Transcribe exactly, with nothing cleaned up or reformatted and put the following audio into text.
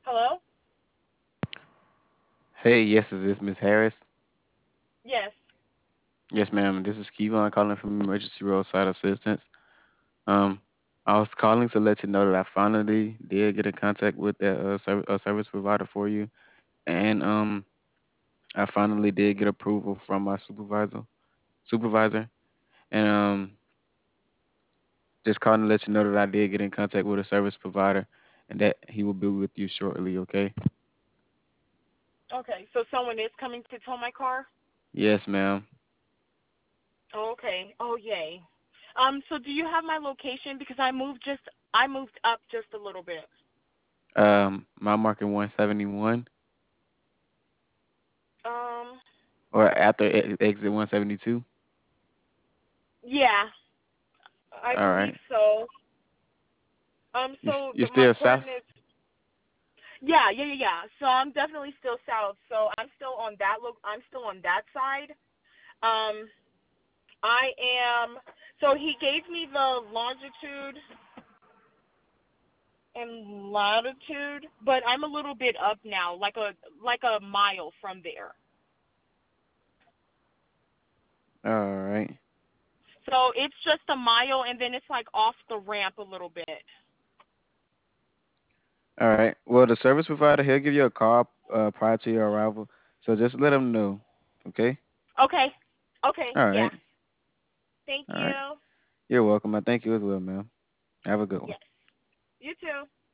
Hello? Hey, yes, is this Miss Harris? Yes. Yes, ma'am. This is Kevon calling from Emergency Roadside Assistance. Um, I was calling to let you know that I finally did get in contact with that uh, serv- uh, service provider for you, and um, I finally did get approval from my supervisor. Supervisor, and um, just calling to let you know that I did get in contact with a service provider, and that he will be with you shortly. Okay? Okay. So someone is coming to tow my car? Yes, ma'am. Oh, okay. Oh, yay. Um, so do you have my location? Because I moved just I moved up just a little bit. Um, my market one seventy-one, Um, or after e- exit one seventy-two. yeah, I All believe right. so. Um, You so you the, my still south? coordinates. Yeah, yeah, yeah, yeah. So I'm definitely still south. So I'm still on that look. I'm still on that side. Um, I am. So he gave me the longitude and latitude, but I'm a little bit up now, like a like a mile from there. All right. So it's just a mile, and then it's like off the ramp a little bit. All right. Well, the service provider, he'll give you a call uh, prior to your arrival. So just let him know. Okay. Okay. Okay. All Yeah. right. Thank All right. you. You're welcome. I thank you as well, ma'am. Have a good one. Yes. You too.